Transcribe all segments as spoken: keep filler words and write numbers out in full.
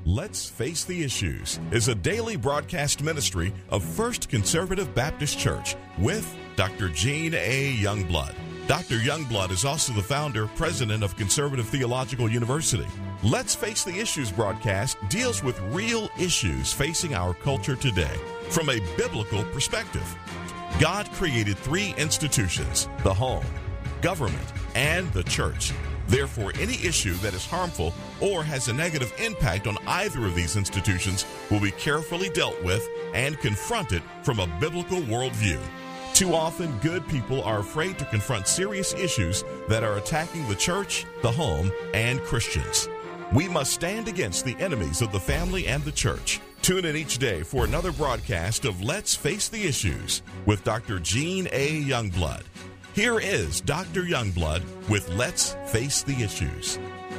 Let's Face the Issues is a daily broadcast ministry of First Conservative Baptist Church with Doctor Gene A. Youngblood. Doctor Youngblood is also the founder, president of Conservative Theological University. Let's Face the Issues broadcast deals with real issues facing our culture today from a biblical perspective. God created three institutions: the home, government, and the church. Therefore, any issue that is harmful or has a negative impact on either of these institutions will be carefully dealt with and confronted from a biblical worldview. Too often, good people are afraid to confront serious issues that are attacking the church, the home, and Christians. We must stand against the enemies of the family and the church. Tune in each day for another broadcast of Let's Face the Issues with Doctor Gene A. Youngblood. Here is Doctor Youngblood with Let's Face the Issues.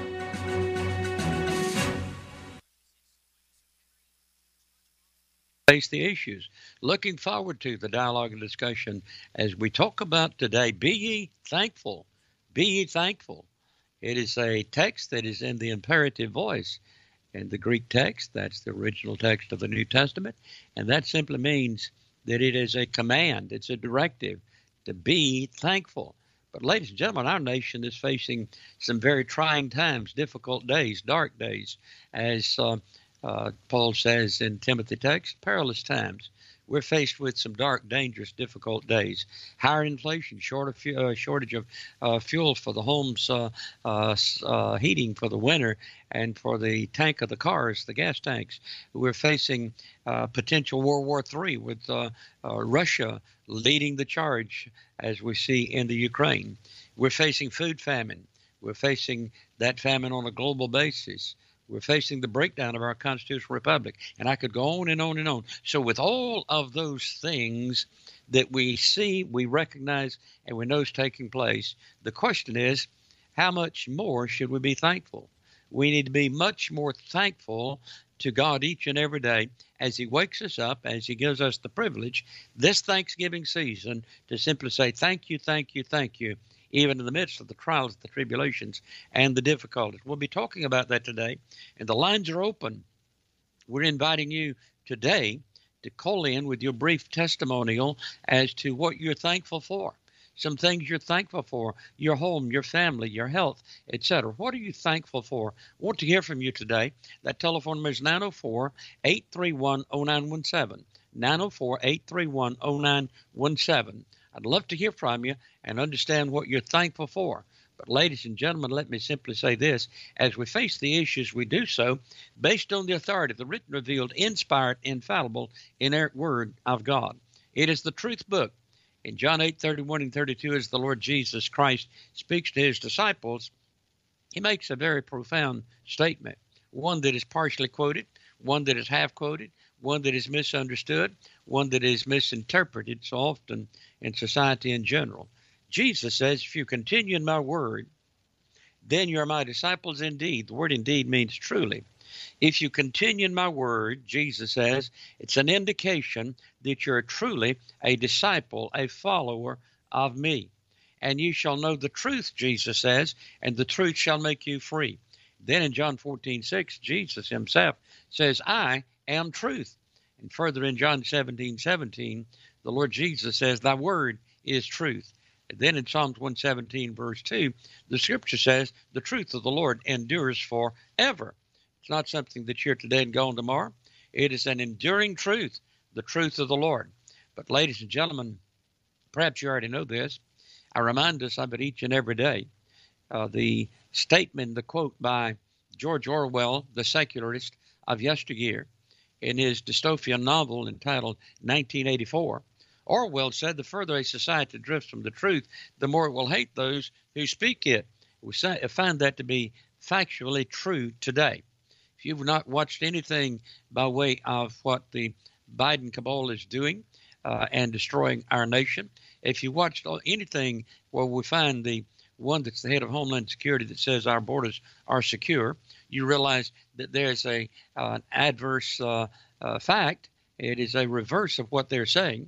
Face the issues. Looking forward to the dialogue and discussion as we talk about today, be ye thankful. Be ye thankful. It is a text that is in the imperative voice. In the Greek text, that's the original text of the New Testament, and that simply means that it is a command, it's a directive to be thankful. But ladies and gentlemen, our nation is facing some very trying times, difficult days, dark days, as uh, uh, Paul says in Timothy text, perilous times. We're faced with some dark, dangerous, difficult days. Higher inflation, short of, uh, shortage of uh, fuel for the home's uh, uh, uh, heating for the winter and for the tank of the cars, the gas tanks. We're facing uh, potential World War Three with uh, uh, Russia leading the charge, as we see in the Ukraine. We're facing food famine. We're facing that famine on a global basis. We're facing the breakdown of our constitutional republic. And I could go on and on and on. So with all of those things that we see, we recognize, and we know is taking place, the question is, how much more should we be thankful? We need to be much more thankful to God each and every day as he wakes us up, as he gives us the privilege this Thanksgiving season to simply say, thank you, thank you, thank you, even in the midst of the trials, the tribulations, and the difficulties. We'll be talking about that today, and the lines are open. We're inviting you today to call in with your brief testimonial as to what you're thankful for. Some things you're thankful for, your home, your family, your health, et cetera. What are you thankful for? I want to hear from you today. That telephone number is nine oh four, eight three one, oh nine one seven, nine oh four, eight three one, oh nine one seven. I'd love to hear from you and understand what you're thankful for. But ladies and gentlemen, let me simply say this. As we face the issues, we do so based on the authority of the written, revealed, inspired, infallible, inerrant word of God. It is the truth book. In John eight, thirty-one and thirty-two, as the Lord Jesus Christ speaks to his disciples, he makes a very profound statement, one that is partially quoted, one that is half quoted, one that is misunderstood, one that is misinterpreted so often in society in general. Jesus says, if you continue in my word, then you are my disciples indeed. The word indeed means truly. If you continue in my word, Jesus says, it's an indication that you're truly a disciple, a follower of me. And you shall know the truth, Jesus says, and the truth shall make you free. Then in John fourteen six, Jesus himself says, I am truth. And further in John seventeen seventeen, the Lord Jesus says, thy word is truth. And then in Psalms one seventeen, verse two, the scripture says, the truth of the Lord endures forever. It's not something that's here today and gone tomorrow. It is an enduring truth, the truth of the Lord. But ladies and gentlemen, perhaps you already know this. I remind us of it each and every day. Uh, the statement, the quote by George Orwell, the secularist of yesteryear, in his dystopian novel entitled nineteen eighty-four, Orwell said, the further a society drifts from the truth, the more it will hate those who speak it. We find that to be factually true today. If you've not watched anything by way of what the Biden cabal is doing uh, and destroying our nation, if you watched anything where we find the one that's the head of Homeland Security that says our borders are secure, you realize that there's a uh, an adverse uh, uh, fact. It is a reverse of what they're saying.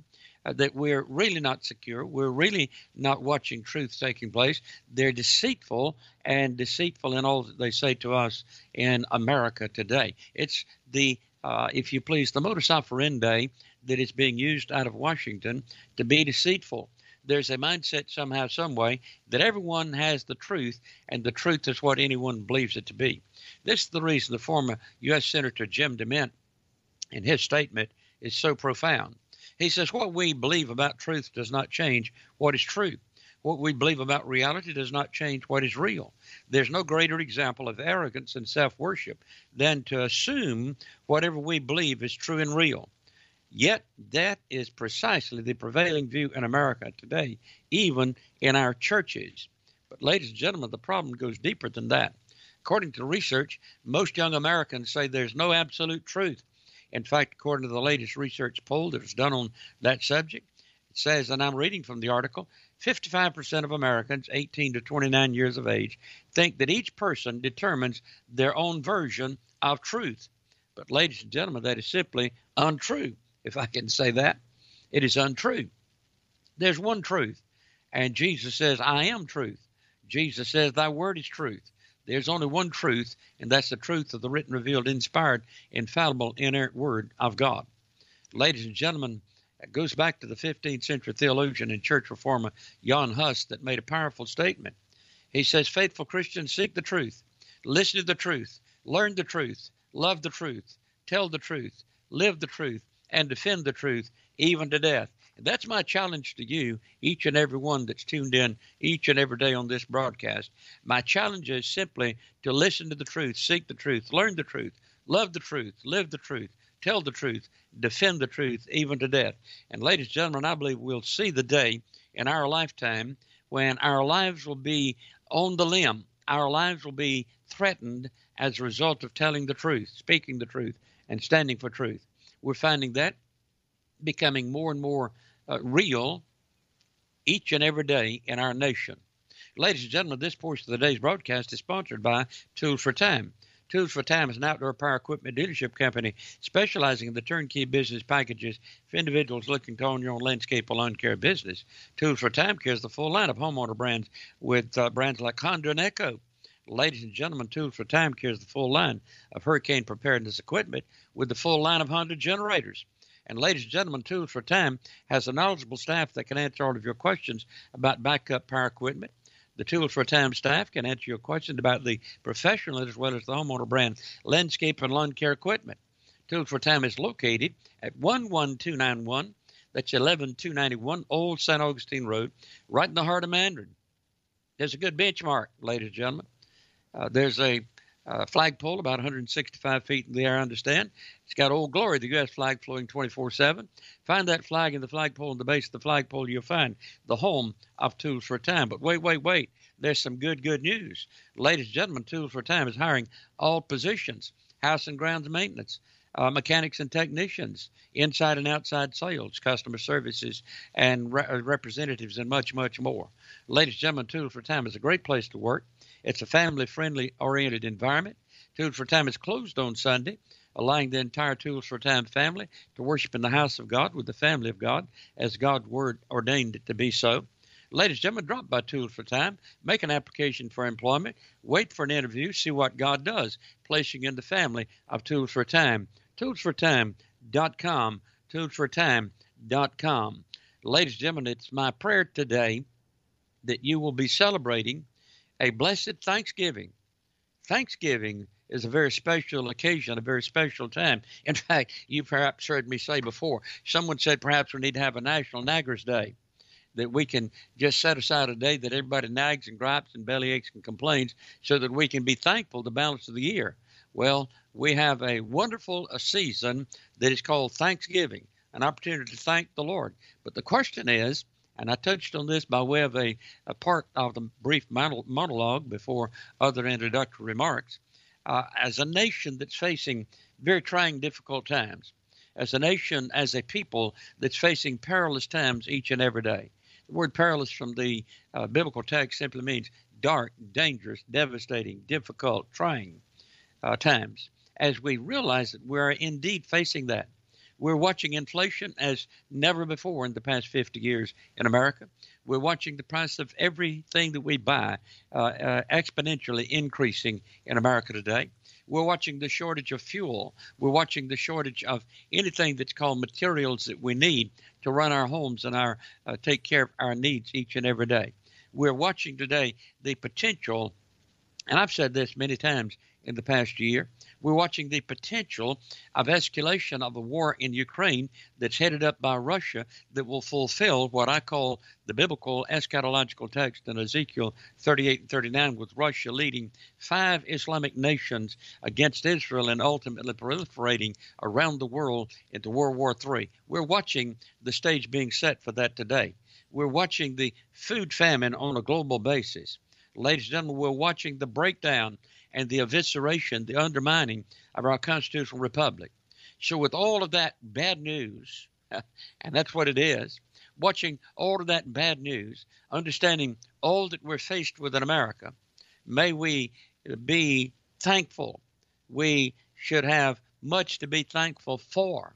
uh, that we're really not secure. We're really not watching truth taking place. They're deceitful and deceitful in all that they say to us in America today. It's the, uh, if you please, the modus operandi that is being used out of Washington to be deceitful. There's a mindset somehow, some way, that everyone has the truth, and the truth is what anyone believes it to be. This is the reason the former U S Senator Jim DeMint, in his statement, is so profound. He says, what we believe about truth does not change what is true. What we believe about reality does not change what is real. There's no greater example of arrogance and self-worship than to assume whatever we believe is true and real. Yet that is precisely the prevailing view in America today, even in our churches. But ladies and gentlemen, the problem goes deeper than that. According to research, most young Americans say there's no absolute truth. In fact, according to the latest research poll that was done on that subject, it says, and I'm reading from the article, fifty-five percent of Americans eighteen to twenty-nine years of age think that each person determines their own version of truth. But ladies and gentlemen, that is simply untrue, if I can say that. It is untrue. There's one truth, and Jesus says, I am truth. Jesus says, thy word is truth. There's only one truth, and that's the truth of the written, revealed, inspired, infallible, inerrant word of God. Ladies and gentlemen, it goes back to the fifteenth century theologian and church reformer Jan Hus that made a powerful statement. He says, faithful Christians, seek the truth, listen to the truth, learn the truth, love the truth, tell the truth, live the truth, and defend the truth, even to death. And that's my challenge to you, each and every one that's tuned in each and every day on this broadcast. My challenge is simply to listen to the truth, seek the truth, learn the truth, love the truth, live the truth, tell the truth, defend the truth, even to death. And ladies and gentlemen, I believe we'll see the day in our lifetime when our lives will be on the limb. Our lives will be threatened as a result of telling the truth, speaking the truth, and standing for truth. We're finding that becoming more and more uh, real each and every day in our nation. Ladies and gentlemen, this portion of the day's broadcast is sponsored by Tools for Time. Tools for Time is an outdoor power equipment dealership company specializing in the turnkey business packages for individuals looking to own your own landscape or lawn care business. Tools for Time carries the full line of homeowner brands with uh, brands like Honda and Echo. Ladies and gentlemen, Tools for Time carries the full line of hurricane preparedness equipment with the full line of Honda generators. And ladies and gentlemen, Tools for Time has a knowledgeable staff that can answer all of your questions about backup power equipment. The Tools for Time staff can answer your questions about the professional as well as the homeowner brand landscape and lawn care equipment. Tools for Time is located at one one two nine one, that's eleven two ninety-one Old Saint Augustine Road, right in the heart of Mandarin. There's a good benchmark, ladies and gentlemen. Uh, there's a uh, flagpole about one hundred sixty-five feet in the air, I understand. It's got Old Glory, the U S flag, floating twenty-four seven. Find that flag in the flagpole, in the base of the flagpole, you'll find the home of Tools for Time. But wait, wait, wait. There's some good, good news. Ladies and gentlemen, Tools for Time is hiring all positions, house and grounds maintenance, uh, mechanics and technicians, inside and outside sales, customer services, and re- representatives, and much, much more. Ladies and gentlemen, Tools for Time is a great place to work. It's a family-friendly oriented environment. Tools for Time is closed on Sunday, allowing the entire Tools for Time family to worship in the house of God with the family of God as God's word ordained it to be so. Ladies and gentlemen, drop by Tools for Time, make an application for employment, wait for an interview, see what God does, placing in the family of Tools for Time. tools for time dot com, tools for time dot com. Ladies and gentlemen, it's my prayer today that you will be celebrating a blessed Thanksgiving. Thanksgiving is a very special occasion, a very special time. In fact, you perhaps heard me say before, someone said perhaps we need to have a National Naggers Day, that we can just set aside a day that everybody nags and gripes and bellyaches and complains so that we can be thankful the balance of the year. Well, we have a wonderful a season that is called Thanksgiving, an opportunity to thank the Lord. But the question is, and I touched on this by way of a, a part of the brief monologue before other introductory remarks, uh, as a nation that's facing very trying, difficult times, as a nation, as a people that's facing perilous times each and every day. The word perilous from the uh, biblical text simply means dark, dangerous, devastating, difficult, trying uh, times. As we realize that we're indeed facing that, We're watching inflation as never before in the past fifty years in America. We're watching the price of everything that we buy uh, uh, exponentially increasing in America today. We're watching the shortage of fuel. We're watching the shortage of anything that's called materials that we need to run our homes and our uh, take care of our needs each and every day. We're watching today the potential, and I've said this many times in the past year, we're watching the potential of escalation of a war in Ukraine that's headed up by Russia that will fulfill what I call the biblical eschatological text in Ezekiel thirty-eight and thirty-nine, with Russia leading five Islamic nations against Israel and ultimately proliferating around the world into World War Three. We're watching the stage being set for that today. We're watching the food famine on a global basis. Ladies and gentlemen, we're watching the breakdown and the evisceration, the undermining of our constitutional republic. So with all of that bad news, and that's what it is, watching all of that bad news, understanding all that we're faced with in America, may we be thankful. We should have much to be thankful for.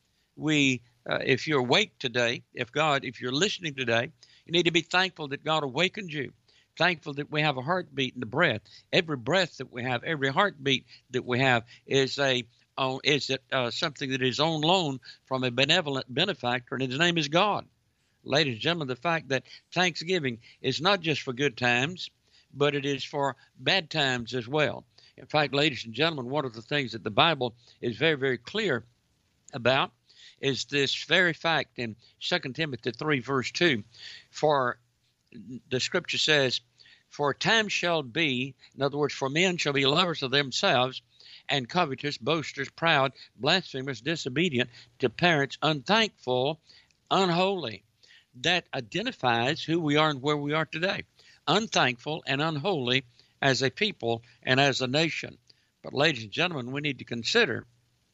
We, uh, if you're awake today, if God, if you're listening today, you need to be thankful that God awakened you. Thankful that we have a heartbeat and a breath. Every breath that we have, every heartbeat that we have is a uh, is it, uh, something that is on loan from a benevolent benefactor, and his name is God. Ladies and gentlemen, the fact that Thanksgiving is not just for good times, but it is for bad times as well. In fact, ladies and gentlemen, one of the things that the Bible is very, very clear about is this very fact in Second Timothy three, verse two. For the scripture says, for time shall be, in other words, for men shall be lovers of themselves and covetous, boasters, proud, blasphemers, disobedient to parents, unthankful, unholy. That identifies who we are and where we are today. Unthankful and unholy as a people and as a nation. But ladies and gentlemen, we need to consider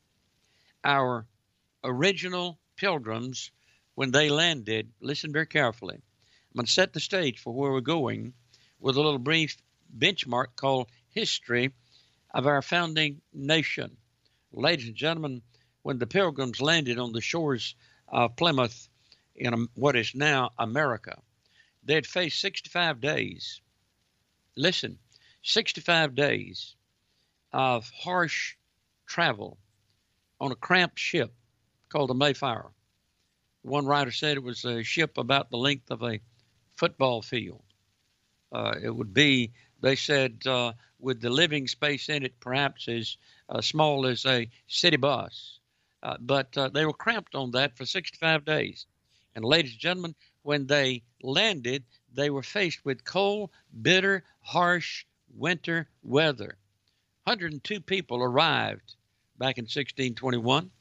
our original pilgrims when they landed. Listen very carefully. I'm going to set the stage for where we're going with a little brief benchmark called history of our founding nation. Ladies and gentlemen, when the Pilgrims landed on the shores of Plymouth in what is now America, they had faced sixty-five days. Listen, sixty-five days of harsh travel on a cramped ship called the Mayflower. One writer said it was a ship about the length of a football field. Uh, it would be, they said, uh, with the living space in it, perhaps as uh, small as a city bus. Uh, but uh, they were cramped on that for sixty-five days. And ladies and gentlemen, when they landed, they were faced with cold, bitter, harsh winter weather. one hundred two people arrived back in sixteen twenty-one,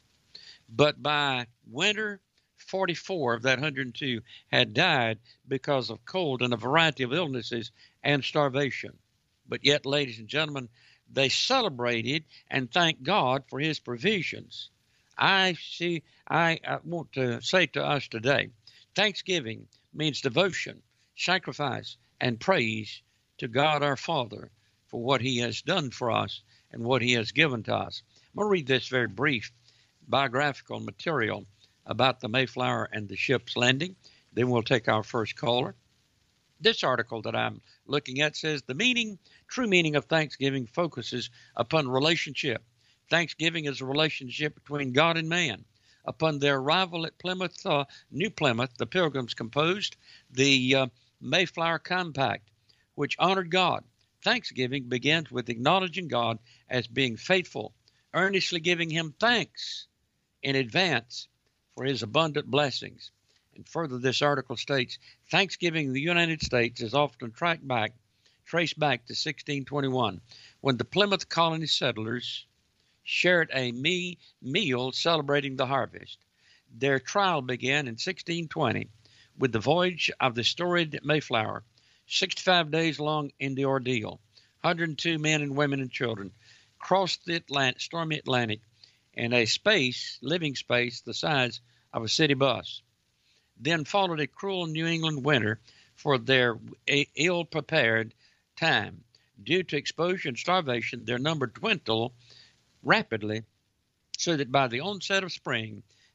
but by winter, forty-four of that one hundred two had died because of cold and a variety of illnesses and starvation. But yet, ladies and gentlemen, they celebrated and thanked God for his provisions. I see, I, I want to say to us today, Thanksgiving means devotion, sacrifice, and praise to God our Father for what he has done for us and what he has given to us. I'm going to read this very brief biographical material about the Mayflower and the ship's landing. Then we'll take our first caller. This article that I'm looking at says the meaning, true meaning of Thanksgiving focuses upon relationship. Thanksgiving is a relationship between God and man. Upon their arrival at Plymouth, uh, New Plymouth, the Pilgrims composed the uh, Mayflower Compact, which honored God. Thanksgiving begins with acknowledging God as being faithful, earnestly giving him thanks in advance for his abundant blessings. And further, this article states, Thanksgiving in the United States is often tracked back, traced back to sixteen twenty-one, when the Plymouth colony settlers shared a me meal celebrating the harvest. Their trial began in sixteen twenty with the voyage of the storied Mayflower, sixty-five days long in the ordeal. one hundred two men and women and children crossed the Atlantic, stormy Atlantic in a space, living space, the size of a city bus. Then followed a cruel New England winter for their ill-prepared time. Due to exposure and starvation, their number dwindled rapidly, so that by the onset of spring,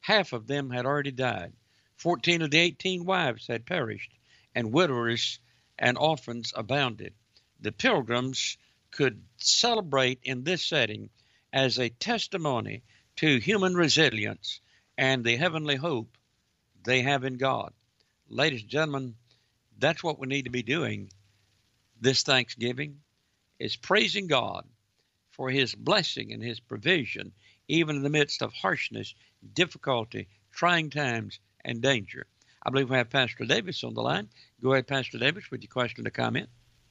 half of them had already died. Fourteen of the eighteen wives had perished, and widowers and orphans abounded. The pilgrims could celebrate in this setting as a testimony to human resilience and the heavenly hope they have in God. Ladies and gentlemen, that's what we need to be doing this Thanksgiving, is praising God for his blessing and his provision, even in the midst of harshness, difficulty, trying times, and danger. I believe we have Pastor Davis on the line. Go ahead, Pastor Davis, with your question or comment.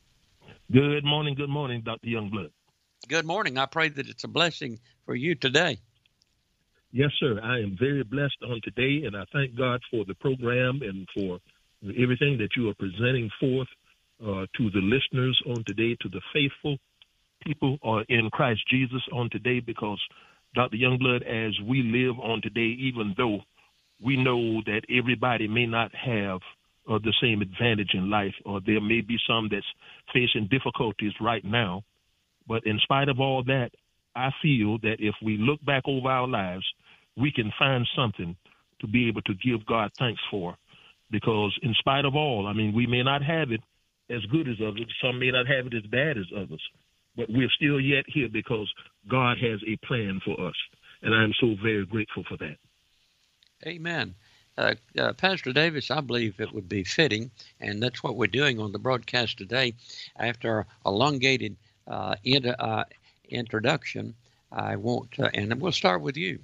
Good morning, good morning, Doctor Youngblood. Good morning. I pray that it's a blessing for you today. Yes, sir. I am very blessed on today, and I thank God for the program and for everything that you are presenting forth uh, to the listeners on today, to the faithful people uh, in Christ Jesus on today, because, Doctor Youngblood, as we live on today, even though we know that everybody may not have uh, the same advantage in life, or there may be some that's facing difficulties right now, but in spite of all that, I feel that if we look back over our lives, we can find something to be able to give God thanks for. Because in spite of all, I mean, we may not have it as good as others. Some may not have it as bad as others. But we're still yet here because God has a plan for us. And I'm so very grateful for that. Amen. Uh, uh, Pastor Davis, I believe it would be fitting, and that's what we're doing on the broadcast today. After our elongated uh, in, uh, introduction, I want to, and we'll start with you.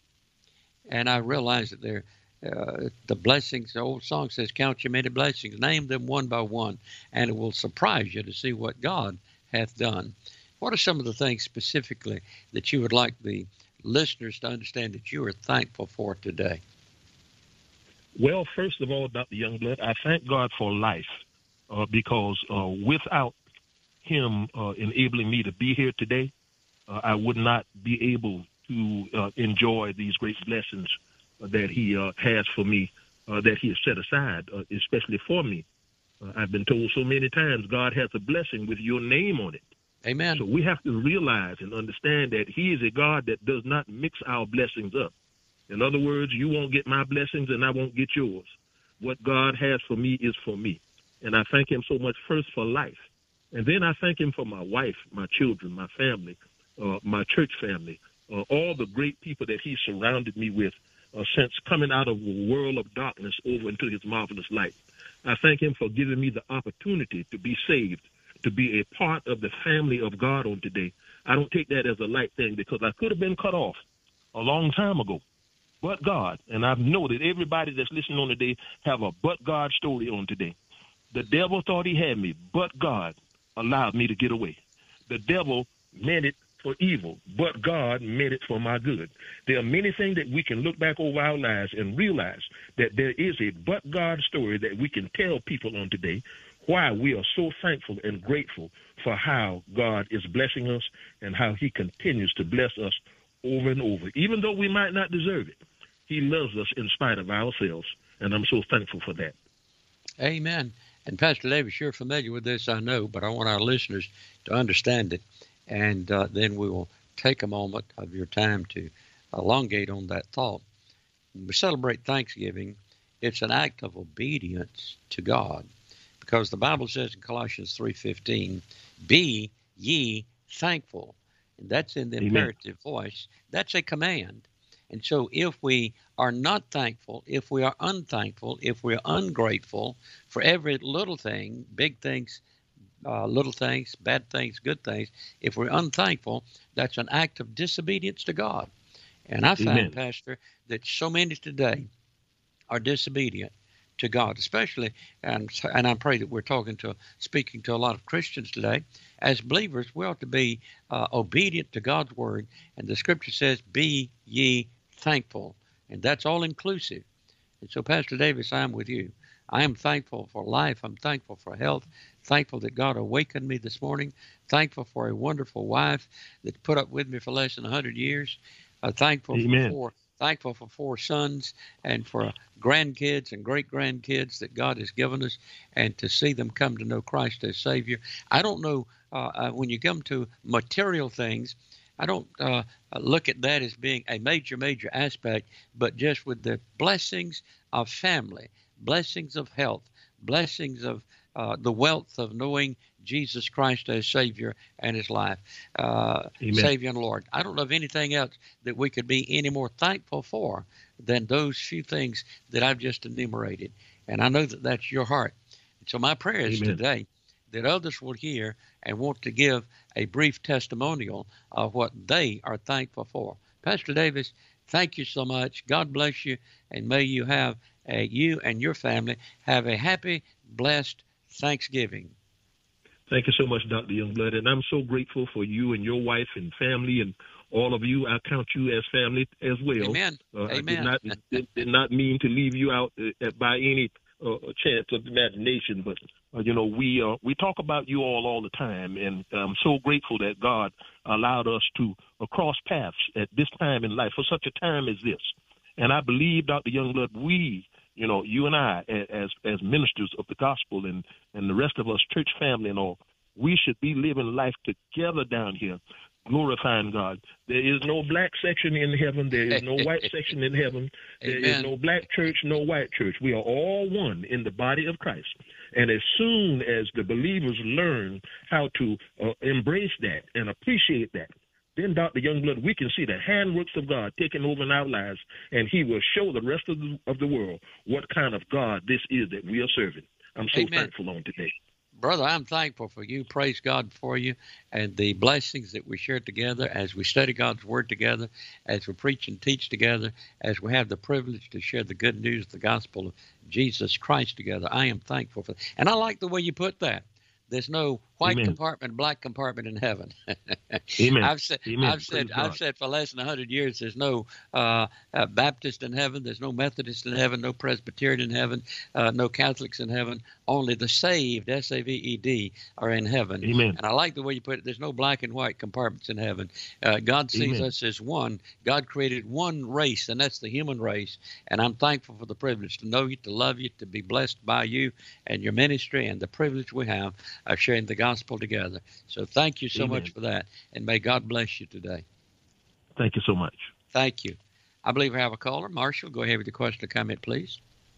And I realize that there, uh, the blessings, the old song says, count your many blessings, name them one by one, and it will surprise you to see what God hath done. What are some of the things specifically that you would like the listeners to understand that you are thankful for today? Well, first of all, Doctor Youngblood, I thank God for life uh, because uh, without him uh, enabling me to be here today, uh, I would not be able to uh, enjoy these great blessings uh, that he uh, has for me, uh, that he has set aside, uh, especially for me. Uh, I've been told so many times God has a blessing with your name on it. Amen. So we have to realize and understand that he is a God that does not mix our blessings up. In other words, you won't get my blessings and I won't get yours. What God has for me is for me. And I thank him so much first for life. And then I thank him for my wife, my children, my family, uh, my church family, uh, all the great people that he surrounded me with uh, since coming out of a world of darkness over into his marvelous light. I thank him for giving me the opportunity to be saved, to be a part of the family of God on today. I don't take that as a light thing because I could have been cut off a long time ago. But God, and I know that everybody that's listening on today have a but God story on today. The devil thought he had me, but God allowed me to get away. The devil meant it for evil, but God meant it for my good. There are many things that we can look back over our lives and realize that there is a but God story that we can tell people on today why we are so thankful and grateful for how God is blessing us and how he continues to bless us over and over. Even though we might not deserve it, he loves us in spite of ourselves, and I'm so thankful for that. Amen. And Pastor Davis, you're familiar with this, I know, but I want our listeners to understand it, and uh, then we will take a moment of your time to elongate on that thought. When we celebrate Thanksgiving, it's an act of obedience to God, because the Bible says in Colossians three fifteen, be ye thankful. And that's in the Amen. Imperative voice. That's a command. And so if we are not thankful, if we are unthankful, if we are ungrateful for every little thing, big things, uh, little things, bad things, good things, if we're unthankful, that's an act of disobedience to God. And I find, Amen. Pastor, that so many today are disobedient to God, especially, and and I pray that we're talking to, speaking to a lot of Christians today. As believers, we ought to be uh, obedient to God's word, and the Scripture says, "Be ye thankful," and that's all inclusive. And so, Pastor Davis, I'm with you. I am thankful for life. I'm thankful for health. Thankful that God awakened me this morning. Thankful for a wonderful wife that put up with me for less than one hundred years. Uh, thankful Amen. for four. Thankful for four sons and for grandkids and great-grandkids that God has given us, and to see them come to know Christ as Savior. I don't know, uh, uh, when you come to material things, I don't uh, look at that as being a major, major aspect, but just with the blessings of family, blessings of health, blessings of uh, the wealth of knowing Jesus Christ as Savior and His life, uh, Savior and Lord. I don't know of anything else that we could be any more thankful for than those few things that I've just enumerated. And I know that that's your heart. So my prayer is Amen. today that others will hear and want to give a brief testimonial of what they are thankful for. Pastor Davis, thank you so much. God bless you, and may you have a, you and your family have a happy, blessed Thanksgiving. Thank you so much, Doctor Youngblood, and I'm so grateful for you and your wife and family and all of you. I count you as family as well. Amen. Uh, Amen. I did not did, did not mean to leave you out uh, by any uh, chance of imagination, but uh, you know we uh, we talk about you all all the time, and I'm so grateful that God allowed us to uh, cross paths at this time in life for such a time as this. And I believe, Doctor Youngblood, we, you know, you and I, as as ministers of the gospel, and and the rest of us, church family and all, we should be living life together down here, glorifying God. There is no black section in heaven. There is no white section in heaven. There Amen. is no black church, no white church. We are all one in the body of Christ. And as soon as the believers learn how to uh, embrace that and appreciate that, then, Doctor Youngblood, we can see the handworks of God taking over in our lives, and He will show the rest of the, of the world what kind of God this is that we are serving. I'm so Amen. thankful on today. Brother, I'm thankful for you. Praise God for you and the blessings that we share together as we study God's Word together, as we preach and teach together, as we have the privilege to share the good news of the gospel of Jesus Christ together. I am thankful for that. And I like the way you put that. There's no white Amen. compartment, black compartment in heaven. Amen. I've said, Amen. I've said, I've said for less than a hundred years, there's no uh, uh, Baptist in heaven, there's no Methodist in heaven, no Presbyterian in heaven, uh, no Catholics in heaven. Only the saved, S A V E D, are in heaven. Amen. And I like the way you put it. There's no black and white compartments in heaven. Uh, God sees Amen. us as one. God created one race, and that's the human race. And I'm thankful for the privilege to know you, to love you, to be blessed by you and your ministry, and the privilege we have of sharing the gospel together. So thank you so Amen. much for that, and may God bless you today. Thank you so much. Thank you. I believe we have a caller. Marshall, go ahead with your question or comment, please.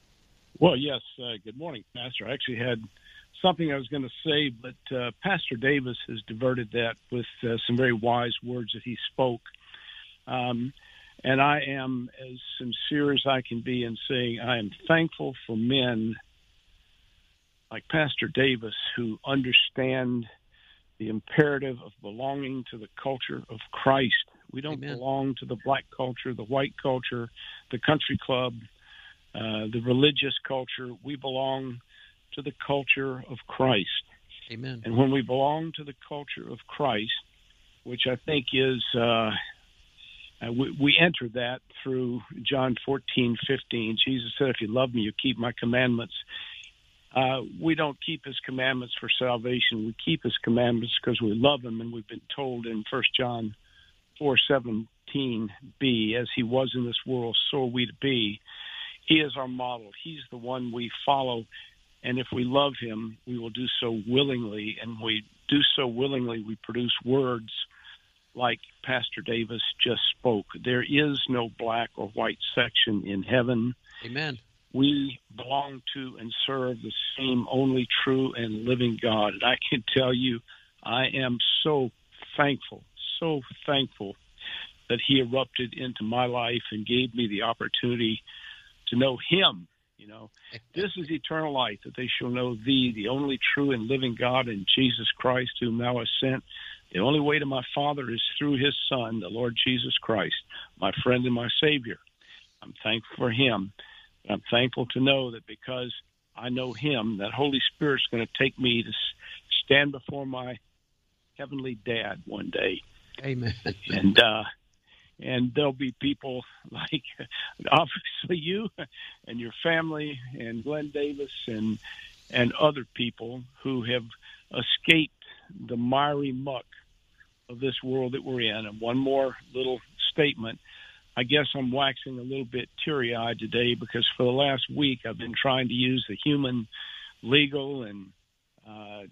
Well, yes. Uh, good morning, Pastor. I actually had something I was going to say, but uh, Pastor Davis has diverted that with uh, some very wise words that he spoke. Um, and I am as sincere as I can be in saying I am thankful for men like Pastor Davis who understand the imperative of belonging to the culture of Christ. We don't Amen. belong to the black culture, the white culture, the country club, uh, the religious culture. We belong to the culture of Christ. Amen. And when we belong to the culture of Christ, which I think is, uh, uh, we, we enter that through John fourteen fifteen. Jesus said, if you love me, you keep my commandments. Uh, we don't keep his commandments for salvation. We keep his commandments because we love him, and we've been told in First John four seventeen b, as he was in this world, so are we to be. He is our model. He's the one we follow, and if we love him, we will do so willingly, and we do so willingly, we produce words like Pastor Davis just spoke. There is no black or white section in heaven. Amen. We belong to and serve the same only true and living God. And I can tell you, I am so thankful, so thankful that he erupted into my life and gave me the opportunity to know him. You know, this is eternal life, that they shall know thee, the only true and living God, and Jesus Christ, whom thou hast sent. The only way to my Father is through his Son, the Lord Jesus Christ, my friend and my Savior. I'm thankful for him. I'm thankful to know that because I know him, that Holy Spirit's going to take me to stand before my heavenly dad one day. Amen. And, uh, and there'll be people like, obviously, you and your family and Glenn Davis and, and other people who have escaped the miry muck of this world that we're in. And one more little statement. I guess I'm waxing a little bit teary-eyed today because for the last week I've been trying to use the human, legal, and uh,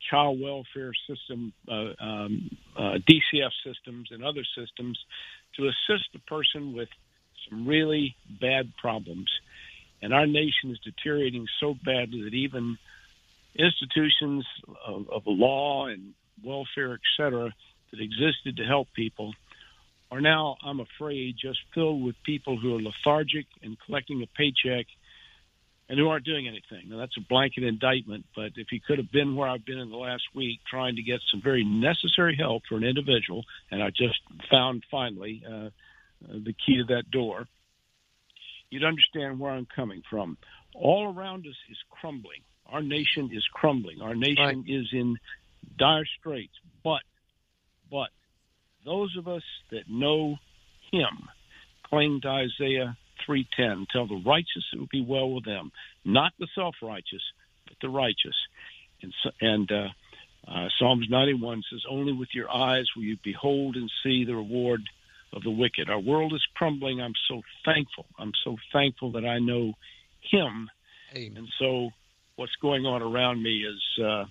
child welfare system, uh, um, uh, D C F systems, and other systems to assist the person with some really bad problems. And our nation is deteriorating so badly that even institutions of, of law and welfare, et cetera, that existed to help people are now, I'm afraid, just filled with people who are lethargic and collecting a paycheck and who aren't doing anything. Now, that's a blanket indictment, but if you could have been where I've been in the last week trying to get some very necessary help for an individual, and I just found finally uh, the key to that door, you'd understand where I'm coming from. All around us is crumbling. Our nation is crumbling. Our nation Right. is in dire straits. But, but, those of us that know him cling to Isaiah three ten. Tell the righteous it will be well with them, not the self-righteous, but the righteous. And, so, and uh, uh, Psalms ninety-one says, only with your eyes will you behold and see the reward of the wicked. Our world is crumbling. I'm so thankful. I'm so thankful that I know him. Amen. And so what's going on around me is, uh,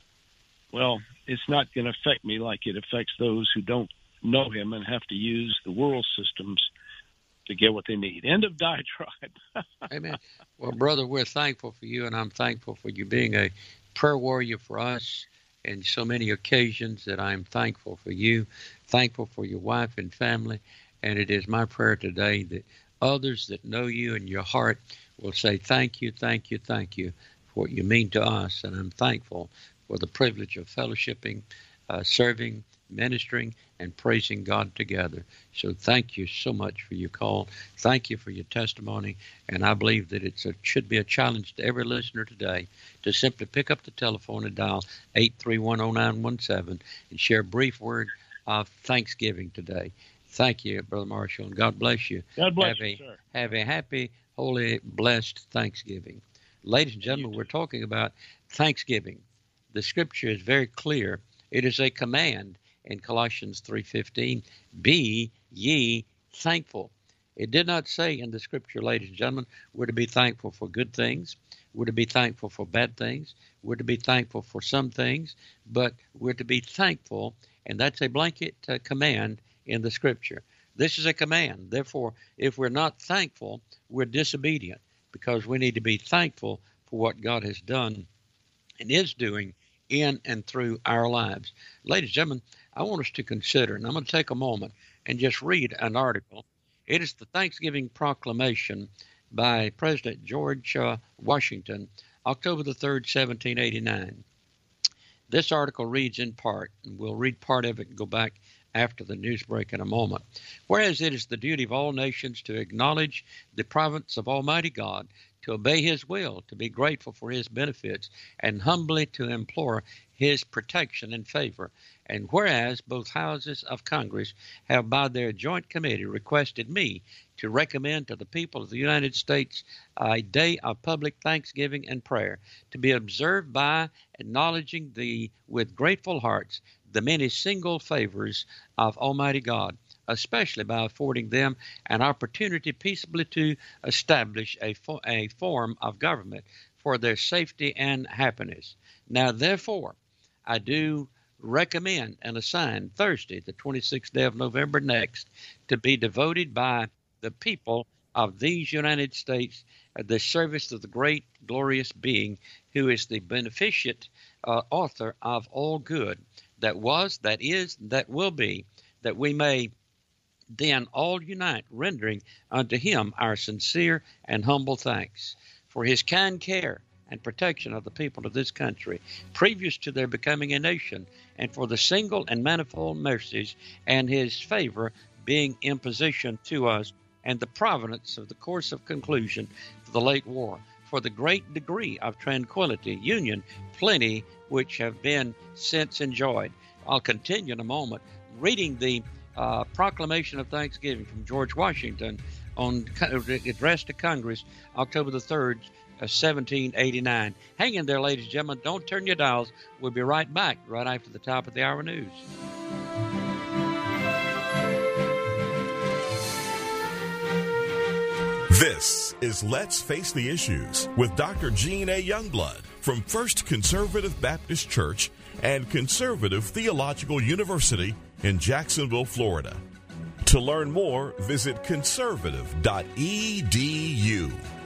well, it's not going to affect me like it affects those who don't know him and have to use the world systems to get what they need. End of diatribe. Amen. Well, brother, we're thankful for you, and I'm thankful for you being a prayer warrior for us in so many occasions that I'm thankful for you, thankful for your wife and family, and it is my prayer today that others that know you in your heart will say thank you, thank you, thank you for what you mean to us, and I'm thankful for the privilege of fellowshipping, uh, serving, ministering, and praising God together. So thank you so much for your call. Thank you for your testimony. And I believe that it's a, should be a challenge to every listener today to simply pick up the telephone and dial eight three one, oh nine one seven and share a brief word of thanksgiving today. Thank you, Brother Marshall, and God bless you. God bless have you, a, sir. Have a happy, holy, blessed Thanksgiving. Ladies and gentlemen, we're talking about Thanksgiving. The scripture is very clear. It is a command in Colossians three fifteen, be ye thankful. It did not say in the scripture, ladies and gentlemen, we're to be thankful for good things, we're to be thankful for bad things, we're to be thankful for some things, but we're to be thankful, and that's a blanket uh, command in the scripture. This is a command. Therefore, if we're not thankful, we're disobedient, because we need to be thankful for what God has done and is doing in and through our lives. Ladies and gentlemen, I want us to consider, and I'm going to take a moment and just read an article. It is the Thanksgiving Proclamation by President George uh, Washington, October the third, seventeen eighty-nine. This article reads in part, and we'll read part of it and go back after the news break in a moment. Whereas it is the duty of all nations to acknowledge the providence of Almighty God, to obey his will, to be grateful for his benefits, and humbly to implore his protection and favor. And whereas both houses of Congress have by their joint committee requested me to recommend to the people of the United States a day of public thanksgiving and prayer, to be observed by acknowledging the with grateful hearts the many single favors of Almighty God, especially by affording them an opportunity peaceably to establish a, fo- a form of government for their safety and happiness. Now, therefore, I do recommend and assign Thursday, the twenty-sixth day of November next, to be devoted by the people of these United States uh, the service of the great, glorious being who is the beneficent uh, author of all good that was, that is, that will be, that we may then all unite, rendering unto him our sincere and humble thanks for his kind care and protection of the people of this country, previous to their becoming a nation, and for the single and manifold mercies and his favor being in position to us, and the providence of the course of conclusion for the late war, for the great degree of tranquility, union, plenty, which have been since enjoyed. I'll continue in a moment reading the uh, Proclamation of Thanksgiving from George Washington on addressed to Congress, October the third, uh, seventeen eighty-nine. Hang in there, ladies and gentlemen. Don't turn your dials. We'll be right back right after the top of the hour news. This is Let's Face the Issues with Doctor Gene A. Youngblood from First Conservative Baptist Church and Conservative Theological University in Jacksonville, Florida. To learn more, visit conservative dot e d u.